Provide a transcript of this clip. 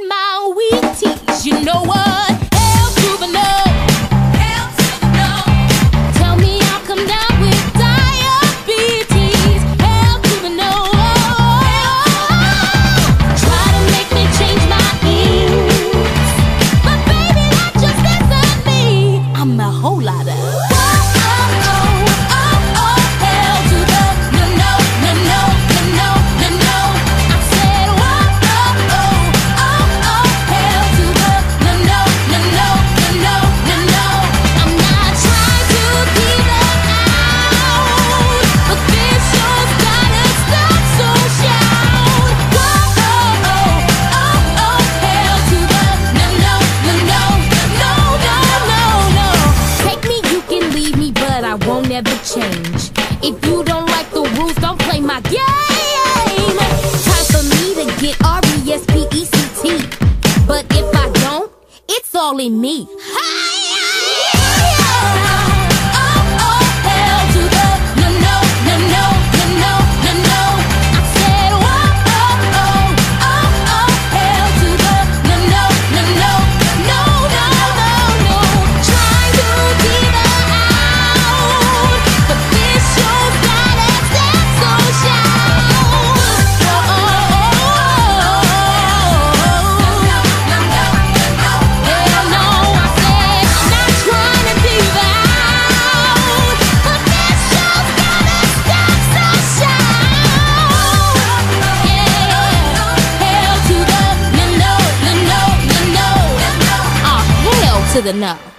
in my Wheaties. You know what? Hell to the no. Hell to the no. Tell me I'll come down with diabetes. Hell to the no. Try to make me change my ears, but baby, that just isn't me. I'm a whole lot of never change. If you don't like the rules, don't play my game. Time for me to get RESPECT. But if I don't, it's all in me. To the no.